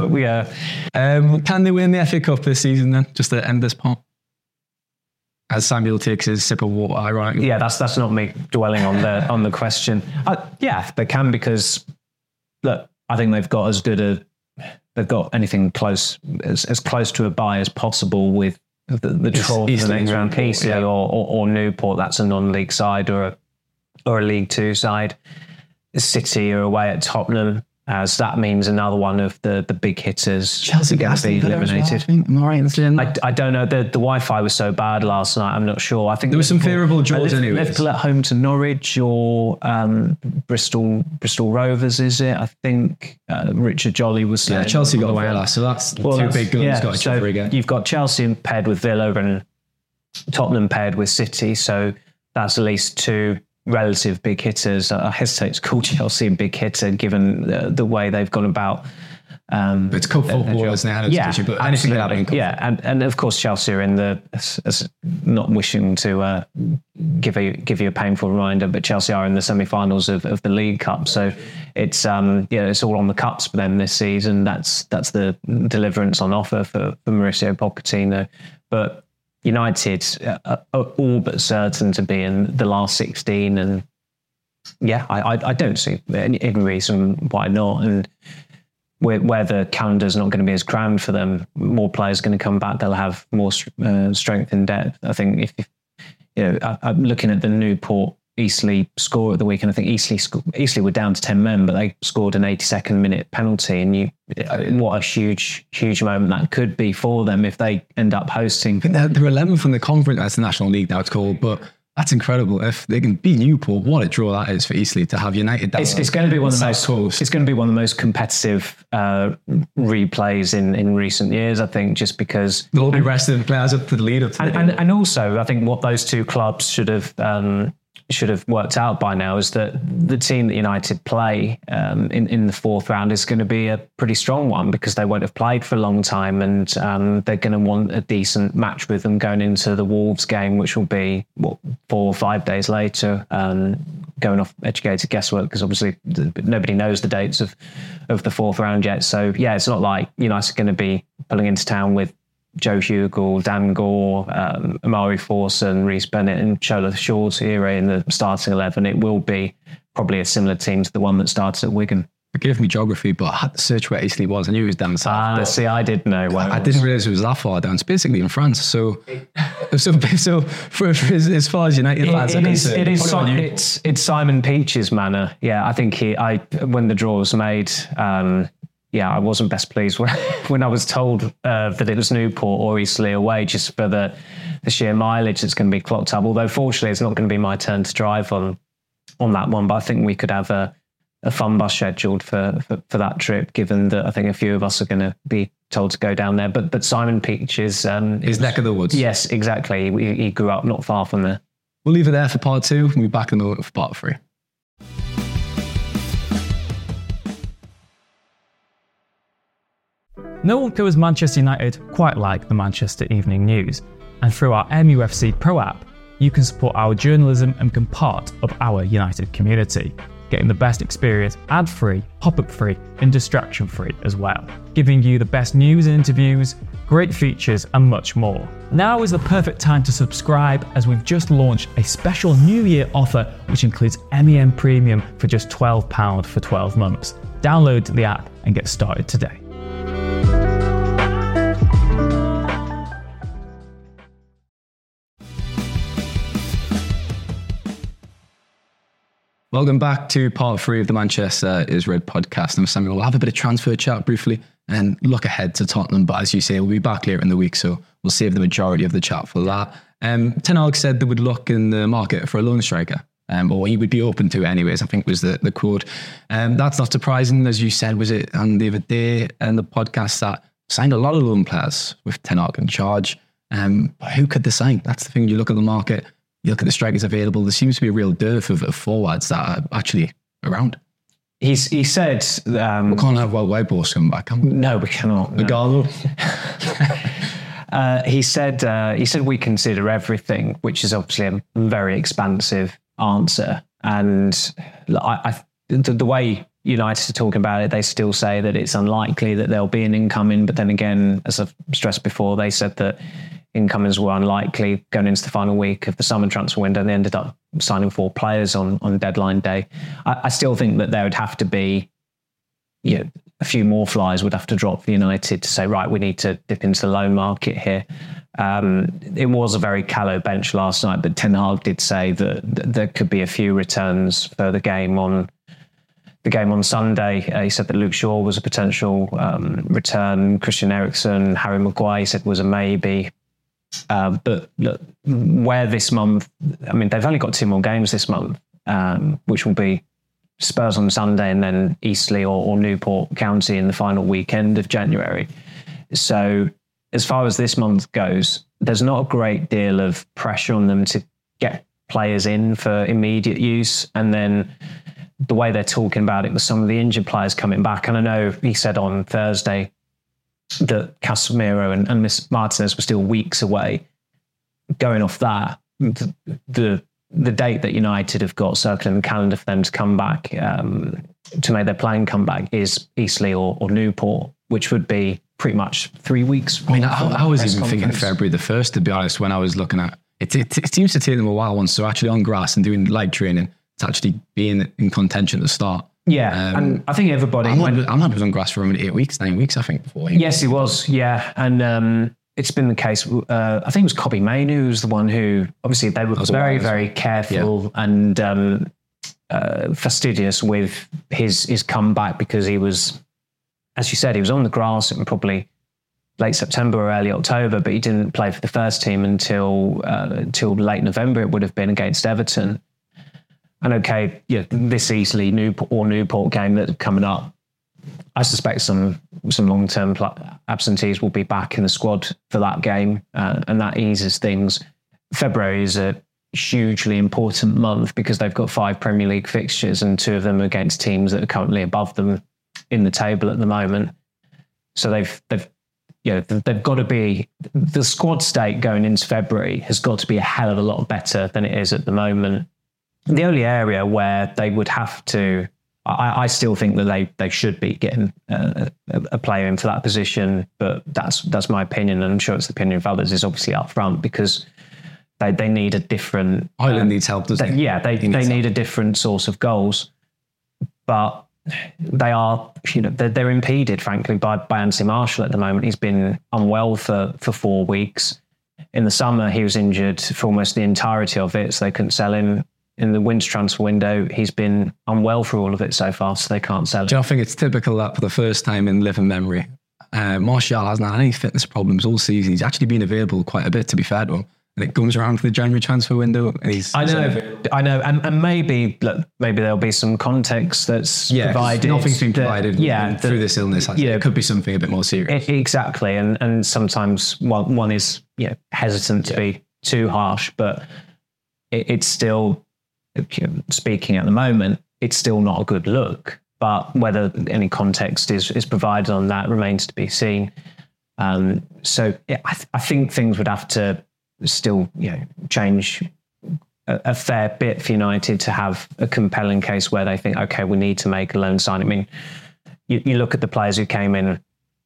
Can they win the FA Cup this season then, just to end this part? As Samuel takes his sip of water, ironically. Yeah, that's not me dwelling on the question. Yeah, they can, because look, I think they've got they've got anything close as close to a bye as possible with the draw for the next round. Eastleigh or Newport, that's a non-league side or a League Two side. City are away at Tottenham. So that means another one of the big hitters Chelsea going to be eliminated. Am I right in saying that? I don't know. The Wi-Fi was so bad last night. I'm not sure. I think there were some favourable draws anyway. Liverpool at home to Norwich or Bristol Rovers. Is it? I think Richard Jolly was saying. Yeah, Chelsea got away last, so that's two big guns got each other again. You've got Chelsea paired with Villa and Tottenham paired with City. So that's at least 2 relative big hitters. I hesitate to call Chelsea a big hitter given the way they've gone about. But it's cup football, isn't it? But anything can happen. Yeah, and of course Chelsea are in not wishing to give you a painful reminder, but Chelsea are in the semi-finals of the League Cup. So it's it's all on the cups for them this season. That's the deliverance on offer for Mauricio Pochettino. But United are all but certain to be in the last 16, and I don't see any reason why not. And where the calendar's not going to be as crammed for them, more players are going to come back. They'll have more strength in depth. I think if I'm looking at the Newport Eastleigh score at the weekend. I think Eastleigh were down to 10 men, but they scored an 82nd minute penalty, and what a huge moment that could be for them if they end up hosting. I think they're 11th from the conference. That's the National League now it's called, but that's incredible. If they can beat Newport, what a draw that is for Eastleigh to have United. It's going to be one of the most close. It's going to be one of the most competitive replays in recent years. I think just because they'll all be resting players up to the lead up to and also I think what those two clubs should have worked out by now is that the team that United play in the fourth round is going to be a pretty strong one because they won't have played for a long time, and they're going to want a decent match with them going into the Wolves game, which will be 4 or 5 days later, going off educated guesswork because obviously nobody knows the dates of the fourth round yet. So yeah, it's not like United are going to be pulling into town with Joe Hugill, Dan Gore, Amari Forson, Reece Bennett and Chola Shorty in the starting 11. It will be probably a similar team to the one that started at Wigan. Forgive me geography, but I had to search where Eastleigh was. I knew it was down south. See, I didn't know where I didn't realise it was that far down. It's basically in France. So for as far as United fans are concerned, it's Simon Peach's manor. Yeah, I think when the draw was made, I wasn't best pleased when I was told that it was Newport or Eastleigh away, just for the sheer mileage that's going to be clocked up. Although fortunately, it's not going to be my turn to drive on that one. But I think we could have a fun bus scheduled for that trip, given that I think a few of us are going to be told to go down there. But Simon Peach is his neck of the woods. Yes, exactly. He grew up not far from there. We'll leave it there for part 2. We'll be back in the moment for part 3. No one covers Manchester United quite like the Manchester Evening News, and through our MUFC Pro app, you can support our journalism and become part of our United community, getting the best experience ad-free, pop-up-free and distraction-free as well, giving you the best news and interviews, great features and much more. Now is the perfect time to subscribe, as we've just launched a special New Year offer which includes MEN Premium for just £12 for 12 months. Download the app and get started today. Welcome back to part 3 of the Manchester is Red podcast. I'm Samuel. We'll have a bit of transfer chat briefly and look ahead to Tottenham. But as you say, we'll be back later in the week, so we'll save the majority of the chat for that. Ten Hag said they would look in the market for a loan striker, or he would be open to it anyways, I think was the quote. That's not surprising, as you said, was it on the other day in the podcast that signed a lot of loan players with Ten Hag in charge. But who could they sign? That's the thing. You look at the market, you look at the strikers available, there seems to be a real dearth of forwards that are actually around. He said... we can't have Whitehorse come back, can we? No, we cannot. Magalo? He said we consider everything, which is obviously a very expansive answer. And the way United are talking about it, they still say that it's unlikely that there'll be an incoming. But then again, as I've stressed before, they said that incomings were unlikely going into the final week of the summer transfer window. They ended up signing 4 players on deadline day. I still think that there would have to be, a few more flies would have to drop for United to say, right, we need to dip into the loan market here. It was a very callow bench last night, but Ten Hag did say that there could be a few returns for the game on Sunday. He said that Luke Shaw was a potential return. Christian Eriksen, Harry Maguire, he said was a maybe. But look, where this month, I mean, they've only got 2 more games this month, which will be Spurs on Sunday and then Eastleigh or Newport County in the final weekend of January. So as far as this month goes, there's not a great deal of pressure on them to get players in for immediate use. And then the way they're talking about it with some of the injured players coming back, and I know he said on Thursday that Casemiro and Miss Martinez were still weeks away. Going off that, the date that United have got circling the calendar for them to come back, to make their playing comeback, is Eastleigh or Newport, which would be pretty much 3 weeks. I mean, I was even thinking February the 1st, to be honest, when I was looking at it. It seems to take them a while once they're actually on grass and doing light training to actually being in contention at the start. Yeah, and I think everybody... Ahmad was on grass for 8 weeks, 9 weeks, I think, before. Yes, he was, yeah. And it's been the case, I think it was Kobbie Mainoo who was the one who, obviously they were very careful and fastidious with his comeback, because he was, as you said, he was on the grass in probably late September or early October, but he didn't play for the first team until late November, it would have been, against Everton. And okay, this Eastleigh Newport game that's coming up, I suspect some long-term absentees will be back in the squad for that game, and that eases things. February is a hugely important month because they've got 5 Premier League fixtures, and 2 of them against teams that are currently above them in the table at the moment. So they've got to be, the squad state going into February has got to be a hell of a lot better than it is at the moment. The only area where they would have to, I still think that they should be getting a player in for that position, but that's my opinion, and I'm sure it's the opinion of others, is obviously up front, because they need a different... Ireland needs help, doesn't it? Yeah, they need a different source of goals, but they are, they're impeded, frankly, by Anthony Martial at the moment. He's been unwell for 4 weeks. In the summer, he was injured for almost the entirety of it, so they couldn't sell him. In the winter transfer window, he's been unwell for all of it so far, so they can't sell it. Do you know, I think it's typical that for the first time in living memory, Martial hasn't had any fitness problems all season. He's actually been available quite a bit, to be fair to him. And it comes around to the January transfer window, and he's... I know, and maybe there'll be some context that's provided. Nothing's been provided through this illness. It could be something a bit more serious. Exactly, and sometimes one is hesitant to be too harsh, but it's still... Speaking at the moment, it's still not a good look, but whether any context is provided on that remains to be seen. So I think things would have to still change a fair bit for United to have a compelling case where they think, okay, we need to make a loan sign. I mean, you look at the players who came in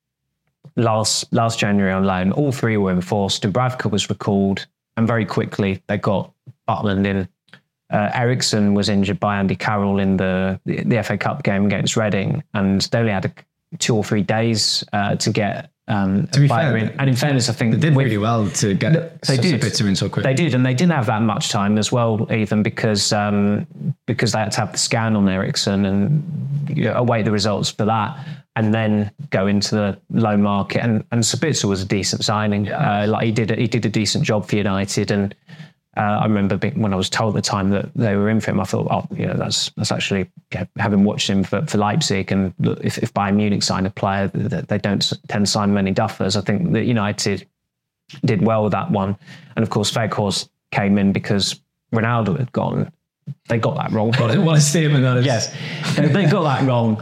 last January on loan, all 3 were enforced. Dubravka was recalled, and very quickly they got Butland in. Eriksen was injured by Andy Carroll in the FA Cup game against Reading, and they only had 2 or 3 days to get To be fair, and in fairness, I think they did really well to get Sapitzer in so quick. They did, and they didn't have that much time as well, even because they had to have the scan on Ericsson and await the results for that, and then go into the loan market. And Sapitzer was a decent signing. He did a decent job for United, and I remember when I was told at the time that they were in for him, I thought, that's actually, having watched him for Leipzig, and look, if Bayern Munich sign a player, they don't tend to sign many duffers. I think that United did well with that one. And of course, Weghorst came in because Ronaldo had gone. They got that wrong. What a statement that is. Yes, they got that wrong.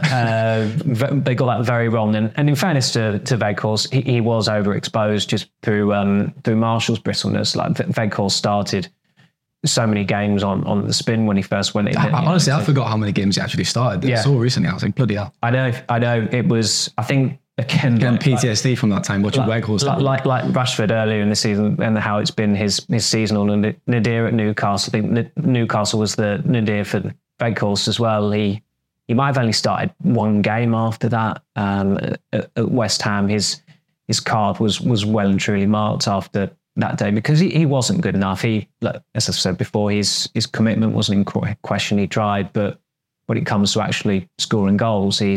They got that very wrong. And in fairness to Weghorst, he was overexposed just through Marshall's brittleness. Like Weghorst started so many games on the spin when he first went in. Honestly, I forgot how many games he actually started. Yeah. So recently, I was like, bloody hell. I know. It was, I think, again PTSD from that time watching Weghorst. Like Rashford earlier in the season, and how it's been his seasonal nadir at Newcastle. I think Newcastle was the nadir for Weghorst as well. He might have only started one game after that. At West Ham, his card was well and truly marked after that day because he wasn't good enough. As I said before, his commitment wasn't in question. He tried, but when it comes to actually scoring goals, he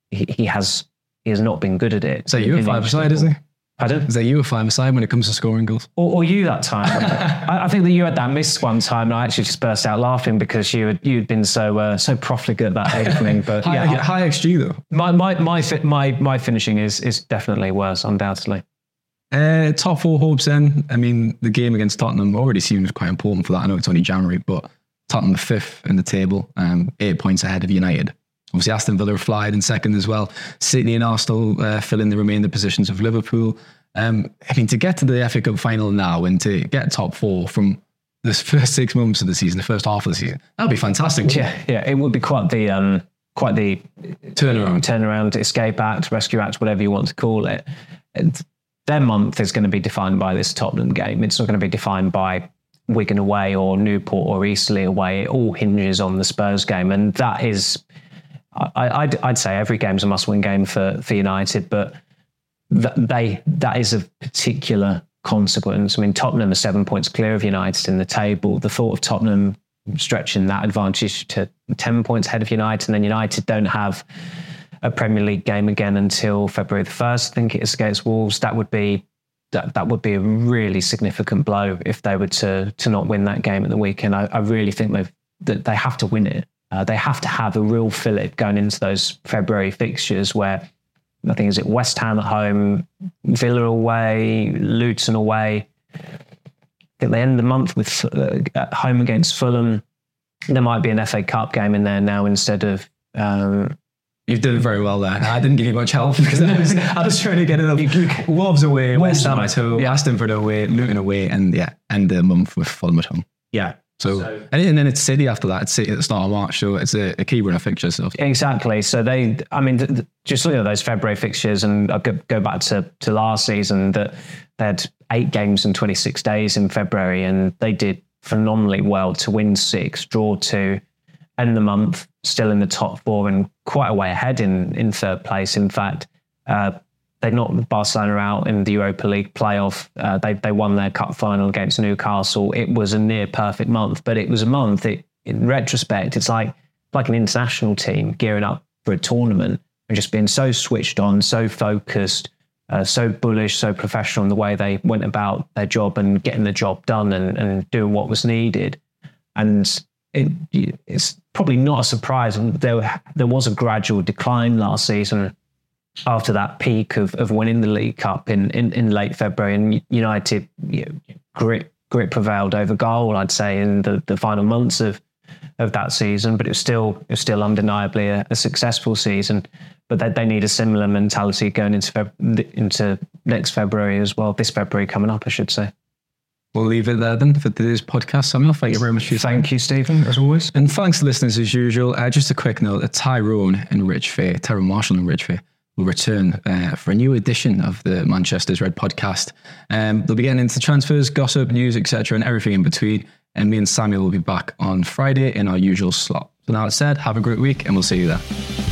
has not been good at it. Is that you a five-a-side, isn't he? Pardon? Is that you a five-a-side when it comes to scoring goals? Or you that time? I think that you had that miss one time, and I actually just burst out laughing because you'd been so profligate that evening. But high XG though. My finishing is definitely worse, undoubtedly. Top four hopes then. I mean, the game against Tottenham already seems quite important for that. I know it's only January, but Tottenham 5th in the table, 8 points ahead of United. Obviously, Aston Villa flied in second as well. City and Arsenal fill in the remaining positions of Liverpool. I mean, to get to the FA Cup final now and to get top four from the first 6 months of the season, the first half of the season, that would be fantastic. Yeah, it would be quite the turnaround, escape act, rescue act, whatever you want to call it. Their month is going to be defined by this Tottenham game. It's not going to be defined by Wigan away or Newport or Eastleigh away. It all hinges on the Spurs game, and that is, I'd say every game's a must-win game for United, but that is of particular consequence. I mean, Tottenham are 7 points clear of United in the table. The thought of Tottenham stretching that advantage to 10 points ahead of United, and then United don't have a Premier League game again until February the 1st. I think it is against Wolves. That would be a really significant blow if they were to not win that game at the weekend. I really think that they have to win it. They have to have a real fillip going into those February fixtures where I think is it West Ham at home, Villa away, Luton away. I think they end the month with at home against Fulham. There might be an FA Cup game in there now instead of. You've done very well there. I didn't give you much help because I was trying to get it up. Wolves away, West Ham at home, Aston Villa away, Luton away, and end the month with Fulham at home. Yeah. So and then it's City after that. It's City at the start of March, so it's a key run of fixtures. So. Exactly. So just look at those February fixtures, and I'll go back to last season that they had 8 games in 26 days in February, and they did phenomenally well to win 6, draw 2, end the month still in the top 4 and quite a way ahead in third place. In fact, they knocked Barcelona out in the Europa League playoff. They won their cup final against Newcastle. It was a near perfect month, but it was a month. In retrospect, it's like an international team gearing up for a tournament and just being so switched on, so focused, so bullish, so professional in the way they went about their job and getting the job done and doing what was needed. And it's probably not a surprise. There was a gradual decline last season after that peak of winning the League Cup in late February, and United grit prevailed over goal, I'd say, in the final months of that season. But it was still undeniably a successful season. But they need a similar mentality going into next February as well. This February coming up, I should say. We'll leave it there then for today's podcast, Samuel. Thank you very much for your time. Thank you, Stephen, as always. And thanks to listeners as usual. Just a quick note that Tyrone Marshall and Rich Fair will return for a new edition of the Manchester's Red podcast. They'll be getting into transfers, gossip, news, etc. and everything in between. And me and Samuel will be back on Friday in our usual slot. So now it's said, have a great week and we'll see you there.